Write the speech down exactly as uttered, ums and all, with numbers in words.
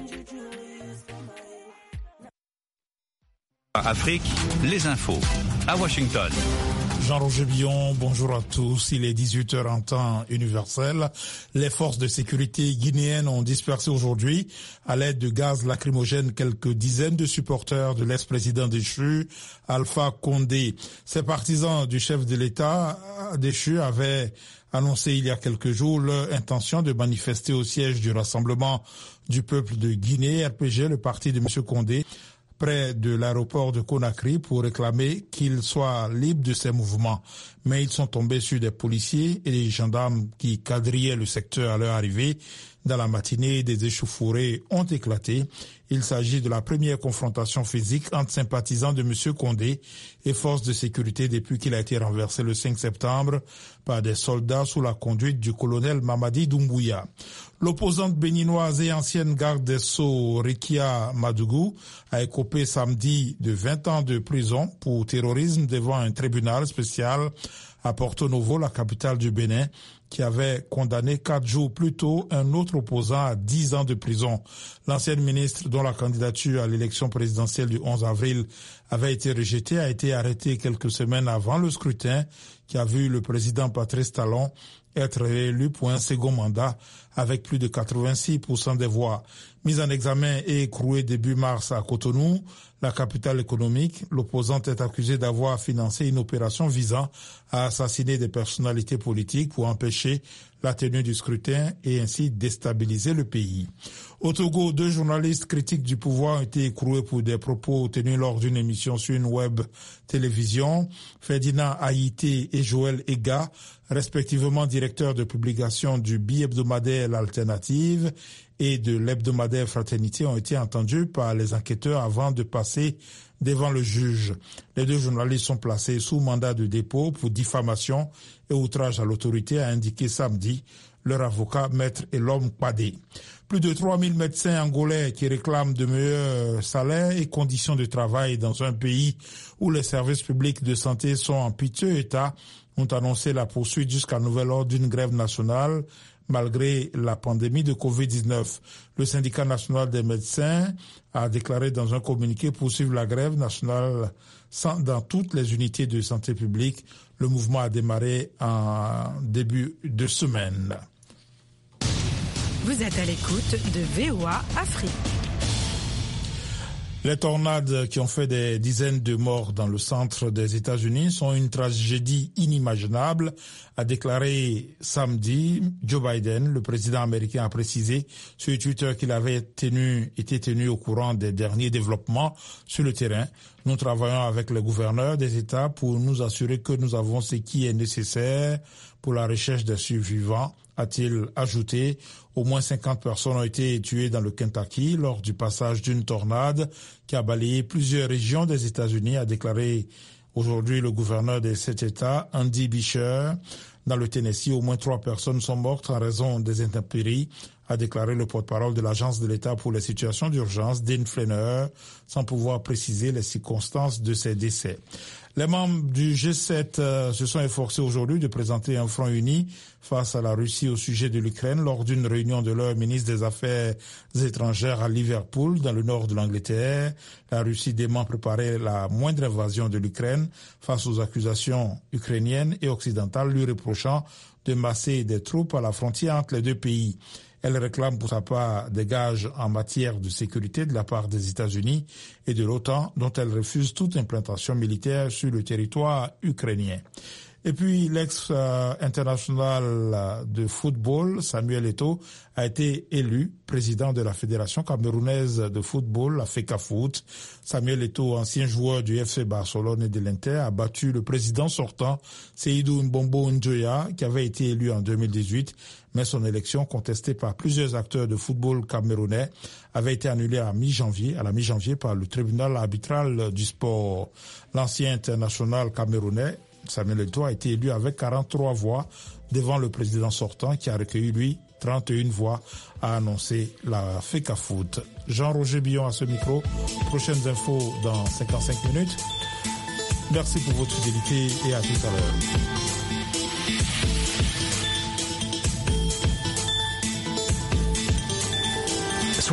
Afrique, les infos à Washington. Jean-Roger Billon, bonjour à tous. Il est dix-huit heures en temps universel. Les forces de sécurité guinéennes ont dispersé aujourd'hui, à l'aide de gaz lacrymogène, quelques dizaines de supporters de l'ex-président déchu, Alpha Condé. Ces partisans du chef de l'État déchu avaient annoncé il y a quelques jours leur intention de manifester au siège du Rassemblement du peuple de Guinée, R P G, le parti de M. Condé, près de l'aéroport de Conakry pour réclamer qu'il soit libre de ses mouvements. Mais ils sont tombés sur des policiers et des gendarmes qui quadrillaient le secteur à leur arrivée. Dans la matinée, des échauffourées ont éclaté. Il s'agit de la première confrontation physique entre sympathisants de M. Condé et forces de sécurité depuis qu'il a été renversé le cinq septembre par des soldats sous la conduite du colonel Mamadi Doumbouya. L'opposante béninoise et ancienne garde des Sceaux, Rekia Madougou, a écopé samedi de vingt ans de prison pour terrorisme devant un tribunal spécial à Porto Novo, la capitale du Bénin, qui avait condamné quatre jours plus tôt un autre opposant à dix ans de prison. L'ancienne ministre, dont la candidature à l'élection présidentielle du onze avril avait été rejetée, a été arrêtée quelques semaines avant le scrutin qui a vu le président Patrice Talon être réélu pour un second mandat avec plus de quatre-vingt-six pour cent des voix. Mise en examen et écrouée début mars à Cotonou, la capitale économique, l'opposante est accusée d'avoir financé une opération visant à assassiner des personnalités politiques pour empêcher la tenue du scrutin et ainsi déstabiliser le pays. Au Togo, deux journalistes critiques du pouvoir ont été écroués pour des propos tenus lors d'une émission sur une web télévision. Ferdinand Haïté et Joël Ega, respectivement directeurs de publication du bi-hebdomadaire L'Alternative et de l'hebdomadaire Fraternité, ont été entendus par les enquêteurs avant de passer devant le juge. Les deux journalistes sont placés sous mandat de dépôt pour diffamation et outrage à l'autorité, a indiqué samedi leur avocat, Maître Elom Kpadé. Plus de trois mille médecins angolais qui réclament de meilleurs salaires et conditions de travail dans un pays où les services publics de santé sont en piteux état ont annoncé la poursuite jusqu'à nouvel ordre d'une grève nationale malgré la pandémie de covid dix-neuf. Le syndicat national des médecins a déclaré dans un communiqué poursuivre la grève nationale dans toutes les unités de santé publique. Le mouvement a démarré en début de semaine. Vous êtes à l'écoute de V O A Afrique. Les tornades qui ont fait des dizaines de morts dans le centre des États-Unis sont une tragédie inimaginable, a déclaré samedi Joe Biden. Le président américain a précisé sur Twitter qu'il avait tenu, été tenu au courant des derniers développements sur le terrain. Nous travaillons avec les gouverneurs des États pour nous assurer que nous avons ce qui est nécessaire pour la recherche des survivants, a-t-il ajouté. Au moins cinquante personnes ont été tuées dans le Kentucky lors du passage d'une tornade qui a balayé plusieurs régions des États-Unis, a déclaré aujourd'hui le gouverneur de cet État, Andy Beshear. Dans le Tennessee, au moins trois personnes sont mortes en raison des intempéries, a déclaré le porte-parole de l'Agence de l'État pour les situations d'urgence, Dean Flenner, sans pouvoir préciser les circonstances de ces décès. Les membres du G sept euh, se sont efforcés aujourd'hui de présenter un front uni face à la Russie au sujet de l'Ukraine lors d'une réunion de leur ministre des Affaires étrangères à Liverpool, dans le nord de l'Angleterre. La Russie dément préparer la moindre invasion de l'Ukraine face aux accusations ukrainiennes et occidentales lui reprochant de masser des troupes à la frontière entre les deux pays. Elle réclame pour sa part des gages en matière de sécurité de la part des États-Unis et de l'OTAN, dont elle refuse toute implantation militaire sur le territoire ukrainien. Et puis, l'ex-international de football, Samuel Eto'o, a été élu président de la Fédération camerounaise de football, la FECAFOOT. Samuel Eto'o, ancien joueur du F C Barcelone et de l'Inter, a battu le président sortant, Seydou Mbombo Njoya, qui avait été élu en deux mille dix-huit, mais son élection, contestée par plusieurs acteurs de football camerounais, avait été annulée à mi-janvier, à la mi-janvier par le tribunal arbitral du sport. L'ancien international camerounais, Samuel Eto'o, a été élu avec quarante-trois voix devant le président sortant qui a recueilli, lui, trente et une voix, a annoncé la FECAFOOT. Jean-Roger Billon à ce micro. Prochaines infos dans cinquante-cinq minutes. Merci pour votre fidélité et à tout à l'heure.